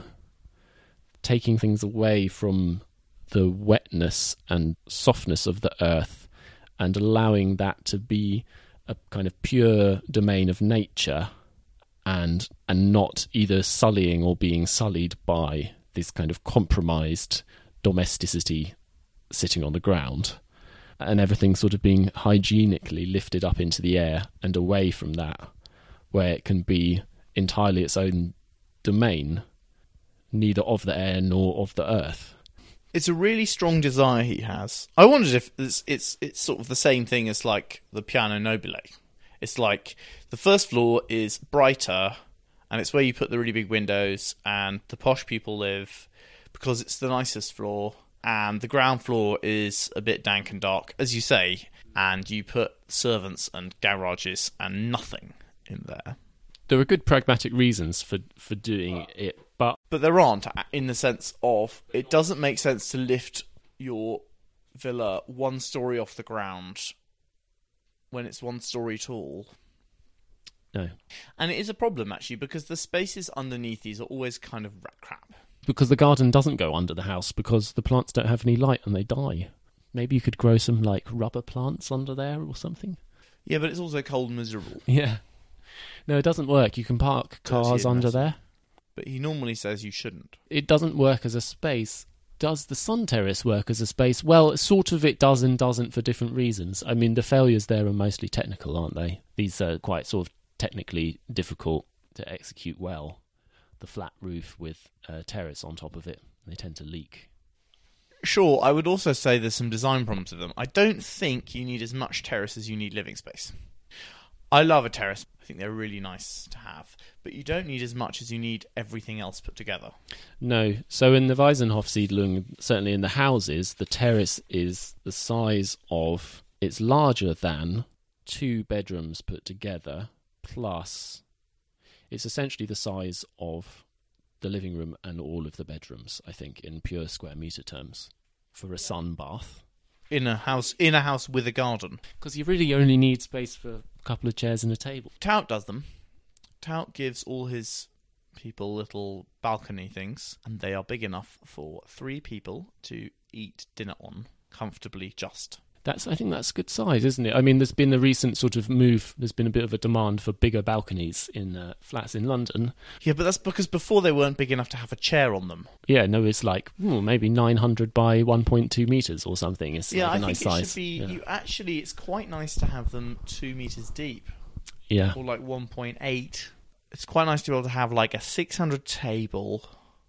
taking things away from the wetness and softness of the earth and allowing that to be a kind of pure domain of nature and not either sullying or being sullied by this kind of compromised domesticity sitting on the ground, and everything sort of being hygienically lifted up into the air and away from that, where it can be entirely its own domain, neither of the air nor of the earth. It's a really strong desire he has. I wondered if it's sort of the same thing as like the Piano Nobile. It's like the first floor is brighter, and it's where you put the really big windows, and the posh people live because it's the nicest floor. And the ground floor is a bit dank and dark, as you say, and you put servants and garages and nothing in there. There are good pragmatic reasons for doing it, but there aren't, in the sense of it doesn't make sense to lift your villa 1 story off the ground when it's 1 story tall. No. And it is a problem, actually, because the spaces underneath these are always kind of rat crap. Because the garden doesn't go under the house because the plants don't have any light and they die. Maybe you could grow some like rubber plants under there or something. Yeah, but it's also cold and miserable. Yeah. No, it doesn't work. You can park cars under there. But he normally says you shouldn't. It doesn't work as a space. Does the sun terrace work as a space? Well, sort of it does and doesn't for different reasons. I mean, the failures there are mostly technical, aren't they? These are quite sort of technically difficult to execute well. The flat roof with a terrace on top of it. They tend to leak. Sure, I would also say there's some design problems with them. I don't think you need as much terrace as you need living space. I love a terrace. I think they're really nice to have. But you don't need as much as you need everything else put together. No. So in the Waisenhofsiedlung, certainly in the houses, the terrace is the size of... It's larger than 2 bedrooms put together, plus... It's essentially the size of the living room and all of the bedrooms, I think, in pure square metre terms, for a sun bath. In a house with a garden. Because you really only need space for a couple of chairs and a table. Tout does them. Tout gives all his people little balcony things, and they are big enough for 3 people to eat dinner on, comfortably just. I think that's a good size, isn't it? I mean, there's been a recent sort of move. There's been a bit of a demand for bigger balconies in flats in London. Yeah, but that's because before they weren't big enough to have a chair on them. Yeah, no, it's like maybe 900 by 1.2 metres or something. It's like a nice size. I think it should be... it's quite nice to have them 2 metres deep. Yeah. Or like 1.8. It's quite nice to be able to have like a 600 table.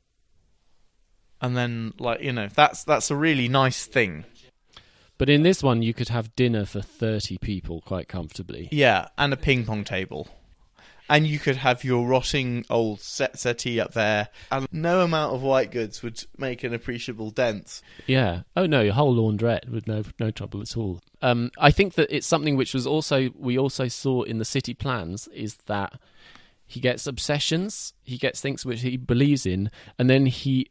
And then, like, that's a really nice thing. But in this one, you could have dinner for 30 people quite comfortably. Yeah, and a ping pong table. And you could have your rotting old settee up there, and no amount of white goods would make an appreciable dent. Yeah. Oh no, your whole laundrette with no trouble at all. I think that it's something which we also saw in the city plans, is that he gets obsessions, he gets things which he believes in, and then he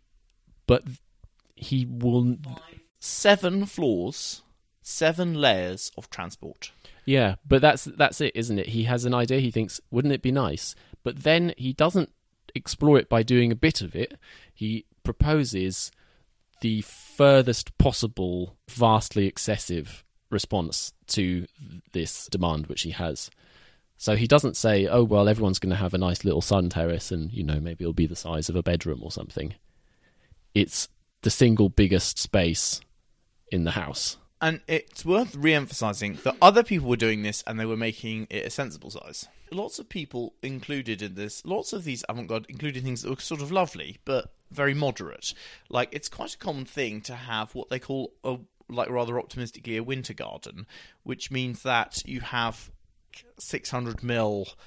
will... 7 floors, 7 layers of transport. Yeah, but that's it, isn't it? He has an idea, he thinks, wouldn't it be nice? But then he doesn't explore it by doing a bit of it. He proposes the furthest possible, vastly excessive response to this demand which he has. So he doesn't say, oh, well, everyone's going to have a nice little sun terrace and, maybe it'll be the size of a bedroom or something. It's the single biggest space in the house. And it's worth re-emphasising that other people were doing this and they were making it a sensible size. Lots of people included in this, lots of these avant-garde included things that were sort of lovely, but very moderate. Like, it's quite a common thing to have what they call, rather optimistically, a winter garden, which means that you have 600 mil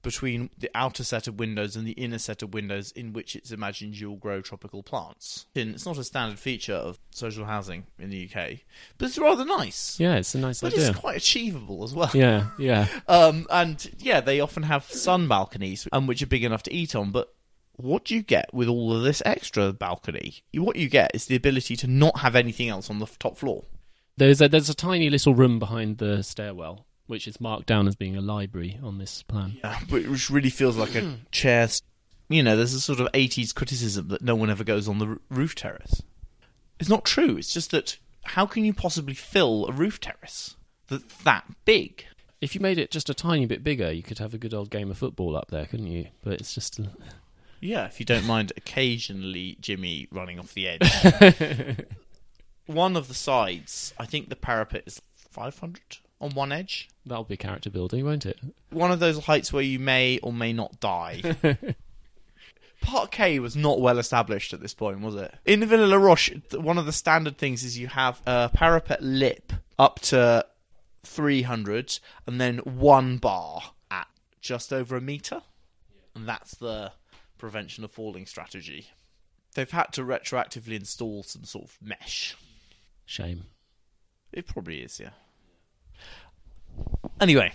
between the outer set of windows and the inner set of windows in which it's imagined you'll grow tropical plants. And it's not a standard feature of social housing in the UK, but it's rather nice. Yeah, it's a nice But idea. it's quite achievable as well. Yeah, yeah. And yeah, they often have sun balconies, which are big enough to eat on, but what do you get with all of this extra balcony? What you get is the ability to not have anything else on the top floor. There's a tiny little room behind the stairwell, which is marked down as being a library on this plan. Yeah, which really feels like a chair. You know, there's a sort of 80s criticism that no one ever goes on the roof terrace. It's not true. It's just that how can you possibly fill a roof terrace that's that big? If you made it just a tiny bit bigger, you could have a good old game of football up there, couldn't you? But it's just... Yeah, if you don't mind occasionally Jimmy running off the edge. One of the sides, I think the parapet is 500 on one edge. That'll be character building, won't it? One of those heights where you may or may not die. Parquet was not well established at this point, was it? In the Villa La Roche, one of the standard things is you have a parapet lip up to 300 and then one bar at just over a metre. And that's the prevention of falling strategy. They've had to retroactively install some sort of mesh. Shame. It probably is, yeah. Anyway,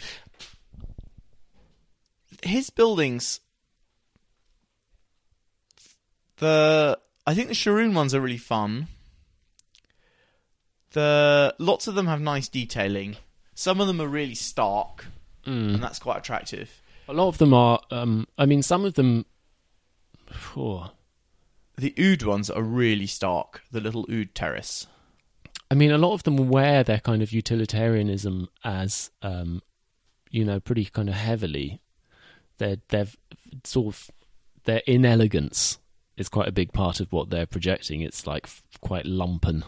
his buildings, I think the Sharoon ones are really fun. Lots of them have nice detailing. Some of them are really stark, and that's quite attractive. A lot of them are. Some of them. The Oud ones are really stark. The little Oud terrace. A lot of them wear their kind of utilitarianism as, pretty kind of heavily. They've sort of their inelegance is quite a big part of what they're projecting. It's like quite lumpen.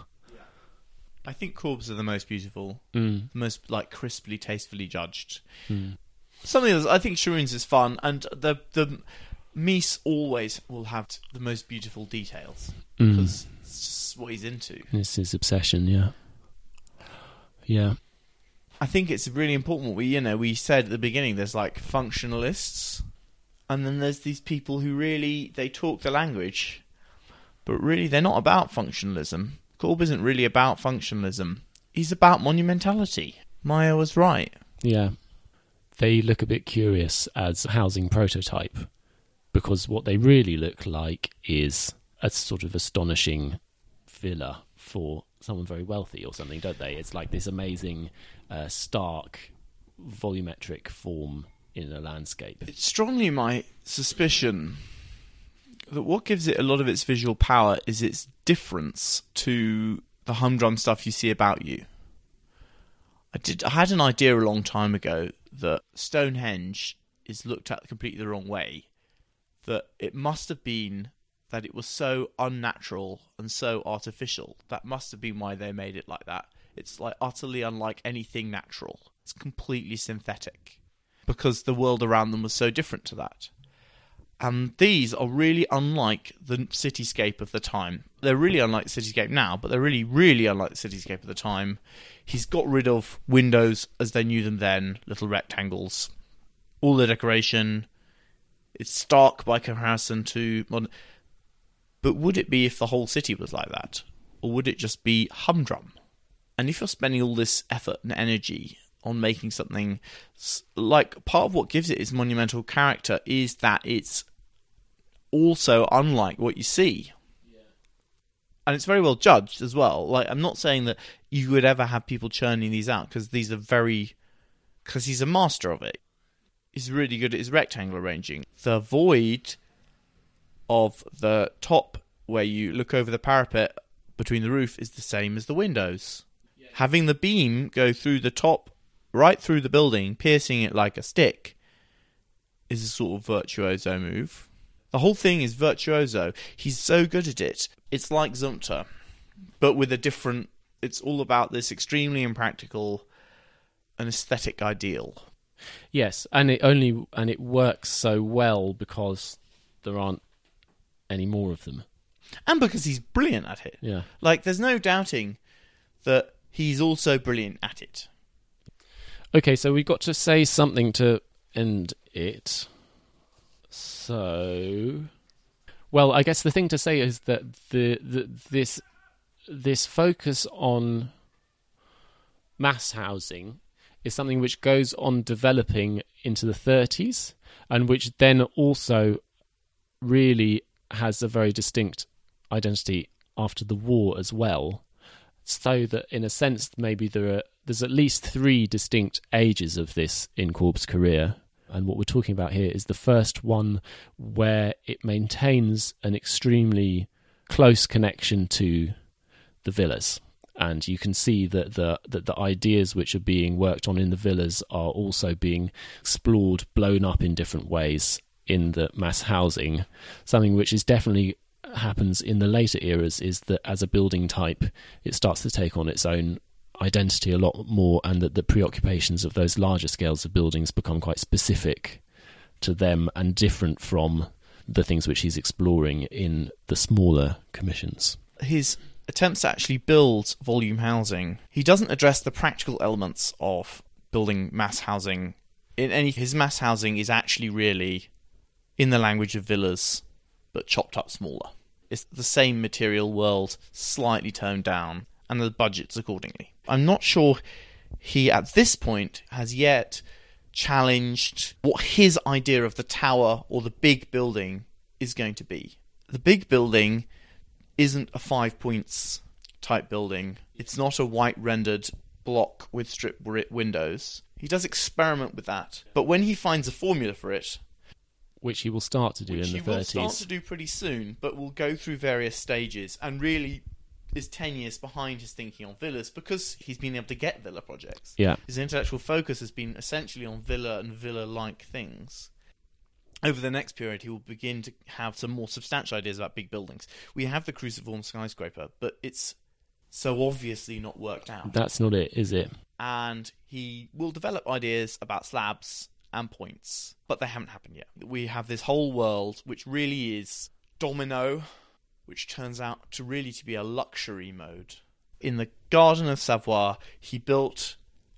I think Corbs are the most beautiful, the most like crisply, tastefully judged. Some of the others, I think Sharoon's is fun, and the Mies always will have the most beautiful details because it's just what he's into. It's his obsession, yeah. Yeah. I think it's really important. We said at the beginning, there's like functionalists, and then there's these people who really they talk the language, but really they're not about functionalism. Corb isn't really about functionalism. He's about monumentality. Maya was right. Yeah. They look a bit curious as a housing prototype because what they really look like is a sort of astonishing villa for someone very wealthy or something, don't they? It's like this amazing, stark, volumetric form in a landscape. It's strongly my suspicion that what gives it a lot of its visual power is its difference to the humdrum stuff you see about you. I had an idea a long time ago that Stonehenge is looked at completely the wrong way. That it must have been that it was so unnatural and so artificial. That must have been why they made it like that. It's like utterly unlike anything natural. It's completely synthetic. Because the world around them was so different to that. And these are really unlike the cityscape of the time. They're really unlike the cityscape now, but they're really, really unlike the cityscape of the time. He's got rid of windows as they knew them then, little rectangles. All the decoration. It's stark by comparison to modern. But would it be if the whole city was like that? Or would it just be humdrum? And if you're spending all this effort and energy on making something, like, part of what gives it its monumental character is that it's also unlike what you see. Yeah. And it's very well judged as well. Like, I'm not saying that you would ever have people churning these out, because he's a master of it. He's really good at his rectangle arranging. The void of the top where you look over the parapet between the roof is the same as the windows. Yeah. Having the beam go through the top, right through the building, piercing it like a stick, is a sort of virtuoso move. The whole thing is virtuoso. He's so good at it. It's like Zumta, but with a different... It's all about this extremely impractical and aesthetic ideal. Yes, and it works so well because there aren't any more of them. And because he's brilliant at it. Yeah. Like, there's no doubting that he's also brilliant at it. Okay, so we've got to say something to end it. So, well, I guess the thing to say is that this focus on mass housing is something which goes on developing into the 30s, and which then also really has a very distinct identity after the war as well. So that, in a sense, maybe there's at least 3 distinct ages of this in Corb's career. And what we're talking about here is the first one where it maintains an extremely close connection to the villas. And you can see that the ideas which are being worked on in the villas are also being explored, blown up in different ways in the mass housing. Something which is definitely happens in the later eras is that as a building type, it starts to take on its own identity a lot more, and that the preoccupations of those larger scales of buildings become quite specific to them and different from the things which he's exploring in the smaller commissions. His attempts to actually build volume housing, he doesn't address the practical elements of building mass housing. His mass housing is actually really in the language of villas, but chopped up smaller. It's the same material world, slightly toned down, and the budgets accordingly. I'm not sure he, at this point, has yet challenged what his idea of the tower or the big building is going to be. The big building isn't a 5 points type building. It's not a white rendered block with strip windows. He does experiment with that, but when he finds a formula for it, which he will start to do in the 30s. Which he will start to do pretty soon, but will go through various stages and really is 10 years behind his thinking on villas because he's been able to get villa projects. Yeah. His intellectual focus has been essentially on villa and villa-like things. Over the next period, he will begin to have some more substantial ideas about big buildings. We have the cruciform skyscraper, but it's so obviously not worked out. That's not it, is it? And he will develop ideas about slabs and points, but they haven't happened yet. We have this whole world which really is domino, which turns out to really to be a luxury mode. In the Garden of Savoie, he built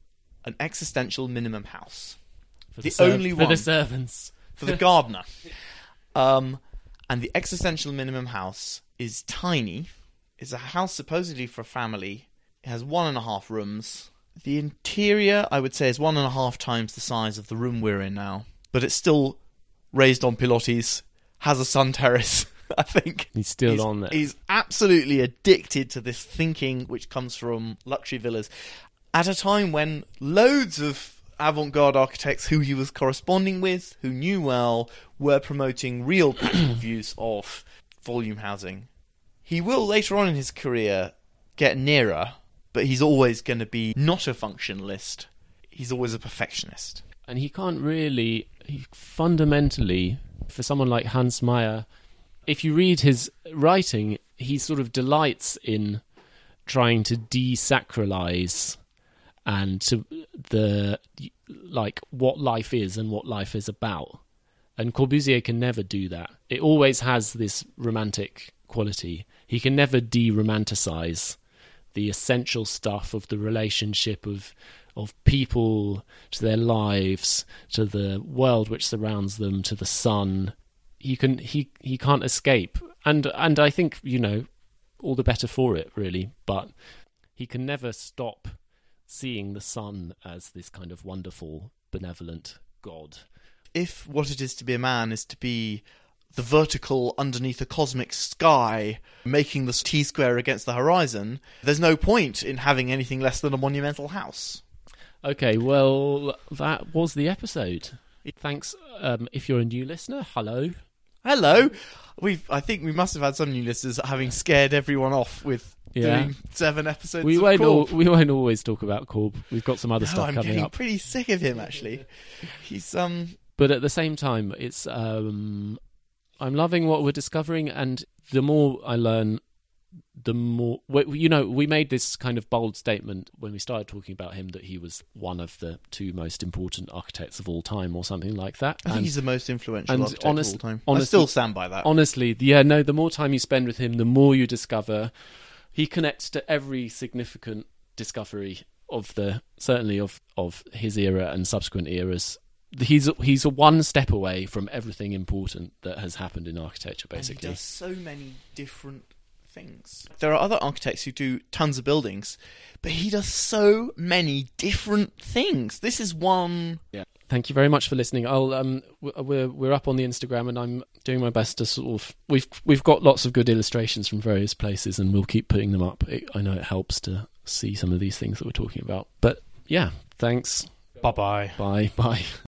an existential minimum house. For the only one. For the servants. For the gardener. And the existential minimum house is tiny. It's a house supposedly for a family. It has 1.5 rooms. The interior, I would say, is 1.5 times the size of the room we're in now. But it's still raised on pilotis, has a sun terrace, I think. He's still on there. He's absolutely addicted to this thinking which comes from luxury villas. At a time when loads of avant-garde architects who he was corresponding with, who knew well, were promoting real practical views of volume housing. He will, later on in his career, get nearer, but he's always going to be not a functionalist. He's always a perfectionist. And he can't really, fundamentally, for someone like Hans Meyer, if you read his writing, he sort of delights in trying to desacralize and to what life is and what life is about. And Corbusier can never do that. It always has this romantic quality. He can never de-romanticize the essential stuff of the relationship of people to their lives, to the world which surrounds them, to the sun. He can't escape. And I think, all the better for it, really. But he can never stop seeing the sun as this kind of wonderful, benevolent god. If what it is to be a man is to be the vertical underneath a cosmic sky, making the T-square against the horizon, there's no point in having anything less than a monumental house. Okay, well, that was the episode. Thanks. If you're a new listener, hello. Hello. I think we must have had some new listeners having scared everyone off with doing 7 episodes we of Corb. We won't always talk about Corb. We've got some other stuff coming up. I'm getting pretty sick of him, actually. He's But at the same time, it's I'm loving what we're discovering, and the more I learn, the more... we made this kind of bold statement when we started talking about him that he was one of the 2 most important architects of all time or something like that. I think he's the most influential architect of all time. I still stand by that. Honestly, the more time you spend with him, the more you discover he connects to every significant discovery of certainly of his era and subsequent eras. he's a one step away from everything important that has happened in architecture, basically. And he does so many different things. There are other architects who do tons of buildings, but he does so many different things. This is one. Yeah. Thank you very much for listening. We're up on the Instagram, and I'm doing my best to sort of. We've got lots of good illustrations from various places, and we'll keep putting them up. I know it helps to see some of these things that we're talking about. But yeah, thanks. Bye-bye. Bye.